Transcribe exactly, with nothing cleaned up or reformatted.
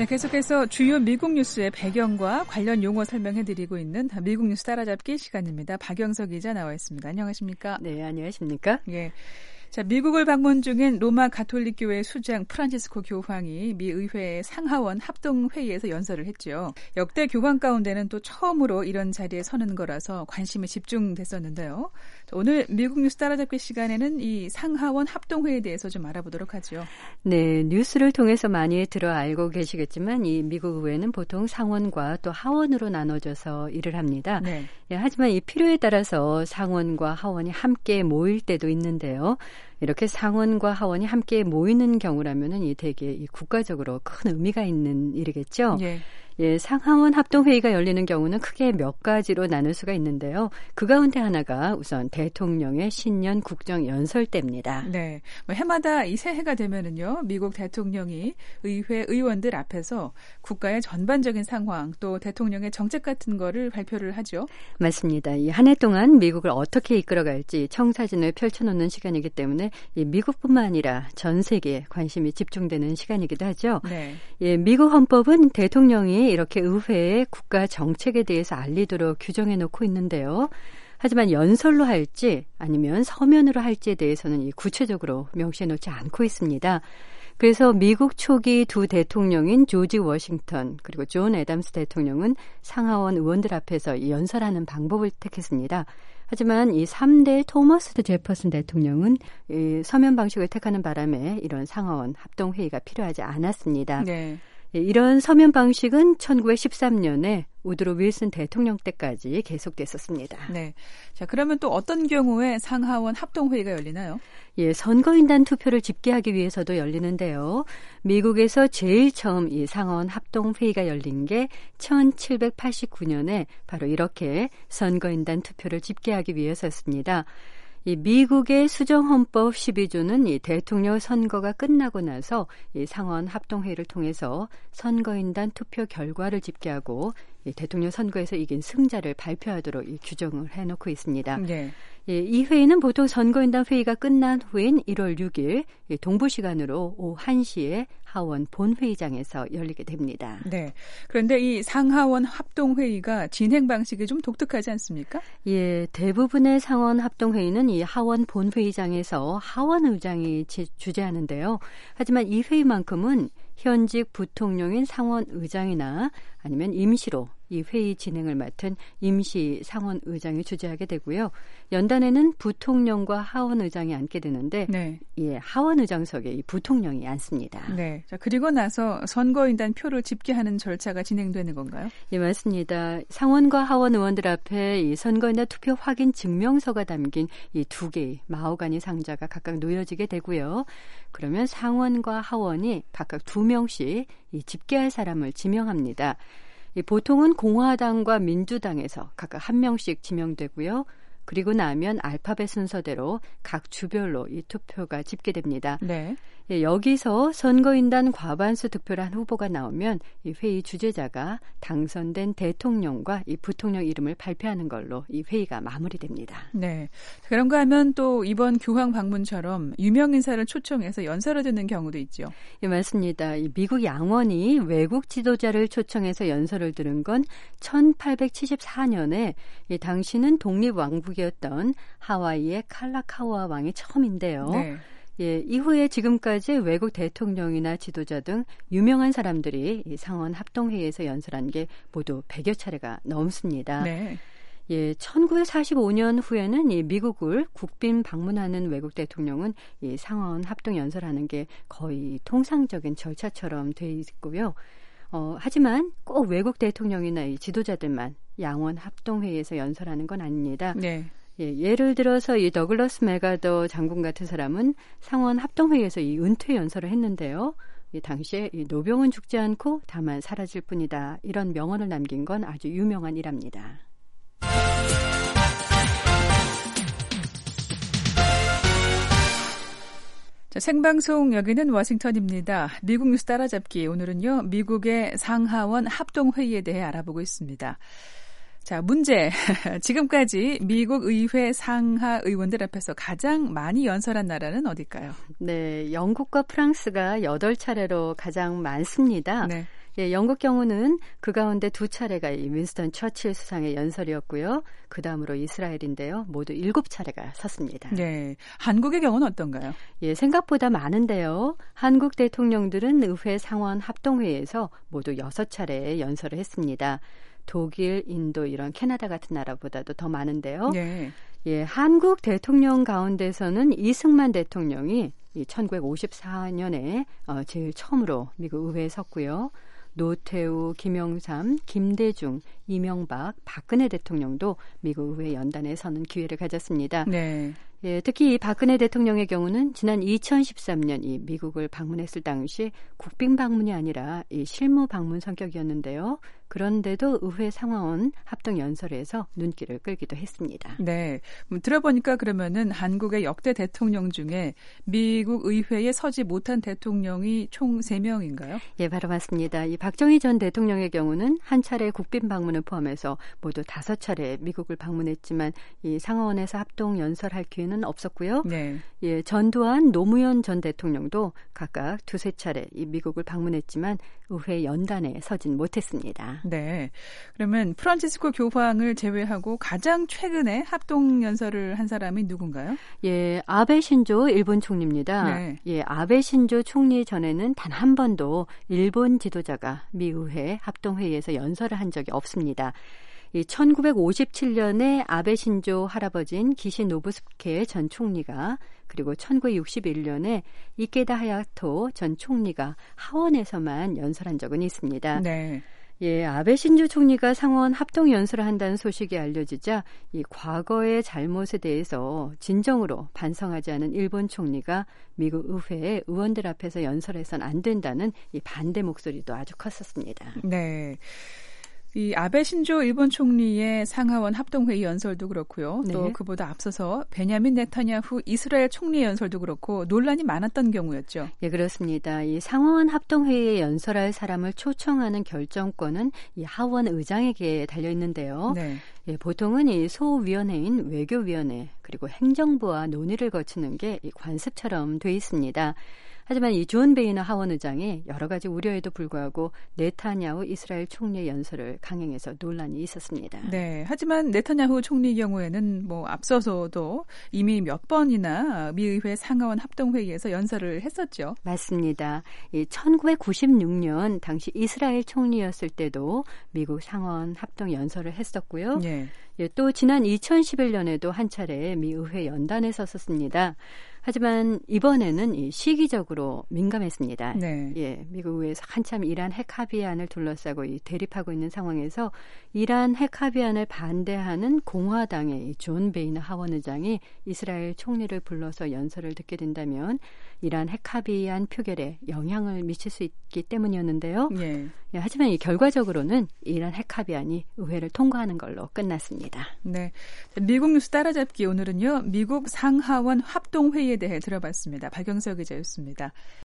네, 계속해서 주요 미국 뉴스의 배경과 관련 용어 설명해드리고 있는 미국 뉴스 따라잡기 시간입니다. 박영석 기자 나와 있습니다. 안녕하십니까? 네, 안녕하십니까? 예. 자, 미국을 방문 중인 로마 가톨릭교회 수장 프란치스코 교황이 미 의회의 상하원 합동회의에서 연설을 했죠. 역대 교황 가운데는 또 처음으로 이런 자리에 서는 거라서 관심이 집중됐었는데요. 자, 오늘 미국 뉴스 따라잡기 시간에는 이 상하원 합동회의에 대해서 좀 알아보도록 하죠. 네, 뉴스를 통해서 많이 들어 알고 계시겠지만 이 미국 의회는 보통 상원과 또 하원으로 나눠져서 일을 합니다. 네. 예, 하지만 이 필요에 따라서 상원과 하원이 함께 모일 때도 있는데요. 이렇게 상원과 하원이 함께 모이는 경우라면은 이 되게 이 국가적으로 큰 의미가 있는 일이겠죠. 예. 예, 상하원 합동회의가 열리는 경우는 크게 몇 가지로 나눌 수가 있는데요. 그 가운데 하나가 우선 대통령의 신년 국정 연설 때입니다. 네, 뭐 해마다 이 새해가 되면은요, 미국 대통령이 의회 의원들 앞에서 국가의 전반적인 상황 또 대통령의 정책 같은 거를 발표를 하죠. 맞습니다. 이 한 해 동안 미국을 어떻게 이끌어갈지 청사진을 펼쳐놓는 시간이기 때문에 이 미국뿐만 아니라 전 세계에 관심이 집중되는 시간이기도 하죠. 네. 예, 미국 헌법은 대통령이 이렇게 의회에 국가 정책에 대해서 알리도록 규정해 놓고 있는데요. 하지만 연설로 할지 아니면 서면으로 할지에 대해서는 이 구체적으로 명시해 놓지 않고 있습니다. 그래서 미국 초기 두 대통령인 조지 워싱턴 그리고 존 애담스 대통령은 상하원 의원들 앞에서 연설하는 방법을 택했습니다. 하지만 이 삼 대 토머스 제퍼슨 대통령은 이 서면 방식을 택하는 바람에 이런 상하원 합동회의가 필요하지 않았습니다. 네. 이런 서면 방식은 천구백십삼 년에 우드로 윌슨 대통령 때까지 계속됐었습니다. 네. 자, 그러면 또 어떤 경우에 상하원 합동회의가 열리나요? 예, 선거인단 투표를 집계하기 위해서도 열리는데요. 미국에서 제일 처음 이 상하원 합동회의가 열린 게 천칠백팔십구 년에 바로 이렇게 선거인단 투표를 집계하기 위해서였습니다. 이 미국의 수정헌법 십이 조는 이 대통령 선거가 끝나고 나서 이 상원 합동회의를 통해서 선거인단 투표 결과를 집계하고 이 대통령 선거에서 이긴 승자를 발표하도록 이 규정을 해놓고 있습니다. 네. 예, 이 회의는 보통 선거인단 회의가 끝난 후인 일월 육일 동부 시간으로 오후 한 시에 하원 본회의장에서 열리게 됩니다. 네. 그런데 이 상하원 합동회의가 진행 방식이 좀 독특하지 않습니까? 예, 대부분의 상원 합동회의는 이 하원 본회의장에서 하원 의장이 주재하는데요. 하지만 이 회의만큼은 현직 부통령인 상원 의장이나 아니면 임시로 이 회의 진행을 맡은 임시 상원 의장이 주재하게 되고요. 연단에는 부통령과 하원 의장이 앉게 되는데 네. 예, 하원 의장석에 이 부통령이 앉습니다. 네. 자, 그리고 나서 선거인단 표를 집계하는 절차가 진행되는 건가요? 예, 맞습니다. 상원과 하원 의원들 앞에 이 선거인단 투표 확인 증명서가 담긴 이 두 개의 마호가니 상자가 각각 놓여지게 되고요. 그러면 상원과 하원이 각각 두 명씩 이 집계할 사람을 지명합니다. 이 보통은 공화당과 민주당에서 각각 한 명씩 지명되고요. 그리고 나면 알파벳 순서대로 각 주별로 이 투표가 집계됩니다. 네. 예, 여기서 선거인단 과반수 득표를 한 후보가 나오면 이 회의 주재자가 당선된 대통령과 이 부통령 이름을 발표하는 걸로 이 회의가 마무리됩니다. 네. 그런가 하면 또 이번 교황 방문처럼 유명 인사를 초청해서 연설을 듣는 경우도 있죠. 예, 맞습니다. 이 미국 양원이 외국 지도자를 초청해서 연설을 들은 건 천팔백칠십사 년에 이 당시는 독립왕국이었던 하와이의 칼라카우아 왕이 처음인데요. 네. 예, 이후에 지금까지 외국 대통령이나 지도자 등 유명한 사람들이 이 상원 합동회의에서 연설한 게 모두 백여 차례가 넘습니다. 네. 예, 천구백사십오 년 후에는 이 미국을 국빈 방문하는 외국 대통령은 이 상원 합동 연설하는 게 거의 통상적인 절차처럼 돼 있고요. 어, 하지만 꼭 외국 대통령이나 이 지도자들만 양원 합동회의에서 연설하는 건 아닙니다. 네. 예, 예를 들어서 이 더글러스 맥아더 장군 같은 사람은 상원 합동회의에서 이 은퇴 연설을 했는데요. 이 당시에 이 노병은 죽지 않고 다만 사라질 뿐이다. 이런 명언을 남긴 건 아주 유명한 일합니다. 자, 생방송 여기는 워싱턴입니다. 미국 뉴스 따라잡기. 오늘은요, 미국의 상하원 합동회의에 대해 알아보고 있습니다. 자, 문제. 지금까지 미국 의회 상하 의원들 앞에서 가장 많이 연설한 나라는 어딜까요? 네, 영국과 프랑스가 여덟 차례로 가장 많습니다. 네. 예, 영국 경우는 그 가운데 두 차례가 이 윈스턴 처칠 수상의 연설이었고요. 그 다음으로 이스라엘인데요. 모두 일곱 차례가 섰습니다. 네, 한국의 경우는 어떤가요? 예, 생각보다 많은데요. 한국 대통령들은 의회 상원 합동회의에서 모두 여섯 차례 연설을 했습니다. 독일, 인도, 이런 캐나다 같은 나라보다도 더 많은데요. 네. 예, 한국 대통령 가운데서는 이승만 대통령이 이 천구백오십사 년에 어, 제일 처음으로 미국 의회에 섰고요. 노태우, 김영삼, 김대중, 이명박, 박근혜 대통령도 미국 의회 연단에 서는 기회를 가졌습니다. 네. 예, 특히 이 박근혜 대통령의 경우는 지난 이천십삼 년 이 미국을 방문했을 당시 국빈 방문이 아니라 이 실무 방문 성격이었는데요. 그런데도 의회 상하원 합동 연설에서 눈길을 끌기도 했습니다. 네, 들어보니까 그러면은 한국의 역대 대통령 중에 미국 의회에 서지 못한 대통령이 총 세 명인가요? 예, 바로 맞습니다. 이 박정희 전 대통령의 경우는 한 차례 국빈 방문을 포함해서 모두 다섯 차례 미국을 방문했지만 이 상하원에서 합동 연설할 기회는 없었고요. 네. 예, 전두환, 노무현 전 대통령도 각각 두세 차례 이 미국을 방문했지만 의회 연단에 서진 못했습니다. 네. 그러면 프란치스코 교황을 제외하고 가장 최근에 합동 연설을 한 사람이 누군가요? 예, 아베 신조 일본 총리입니다. 네. 예, 아베 신조 총리 전에는 단 한 번도 일본 지도자가 미 의회 합동 회의에서 연설을 한 적이 없습니다. 이 천구백오십칠 년에 아베 신조 할아버지인 기시 노부스케 전 총리가 그리고 천구백육십일 년에 이케다 하야토 전 총리가 하원에서만 연설한 적은 있습니다. 네. 예, 아베 신조 총리가 상원 합동 연설을 한다는 소식이 알려지자 이 과거의 잘못에 대해서 진정으로 반성하지 않은 일본 총리가 미국 의회의 의원들 앞에서 연설해서는 안 된다는 이 반대 목소리도 아주 컸었습니다. 네. 이 아베 신조 일본 총리의 상하원 합동회의 연설도 그렇고요. 또 네. 그보다 앞서서 베냐민 네타냐후 이스라엘 총리 연설도 그렇고 논란이 많았던 경우였죠. 예, 그렇습니다. 이 상원 합동회의에 연설할 사람을 초청하는 결정권은 이 하원 의장에게 달려 있는데요. 네. 예, 보통은 이 소위원회인 외교위원회 그리고 행정부와 논의를 거치는 게 이 관습처럼 돼 있습니다. 하지만 이 존 베이너 하원 의장이 여러 가지 우려에도 불구하고 네타냐후 이스라엘 총리의 연설을 강행해서 논란이 있었습니다. 네. 하지만 네타냐후 총리 경우에는 뭐 앞서서도 이미 몇 번이나 미의회 상하원 합동회의에서 연설을 했었죠. 맞습니다. 이 천구백구십육 년 당시 이스라엘 총리였을 때도 미국 상원 합동 연설을 했었고요. 네. 예, 또 지난 이천십일 년에도 한 차례 미 의회 연단에 섰었습니다. 하지만 이번에는 이 시기적으로 민감했습니다. 네. 예, 미국 의회에서 한참 이란 핵 합의안을 둘러싸고 이 대립하고 있는 상황에서 이란 핵 합의안을 반대하는 공화당의 이 존 베이너 하원 의장이 이스라엘 총리를 불러서 연설을 듣게 된다면 이란 핵 합의안 표결에 영향을 미칠 수 있기 때문이었는데요. 예. 예, 하지만 이 결과적으로는 이란 핵 합의안이 의회를 통과하는 걸로 끝났습니다. 네. 미국 뉴스 따라잡기 오늘은요. 미국 상하원 합동회의에 대해 들어봤습니다. 박영석 기자였습니다.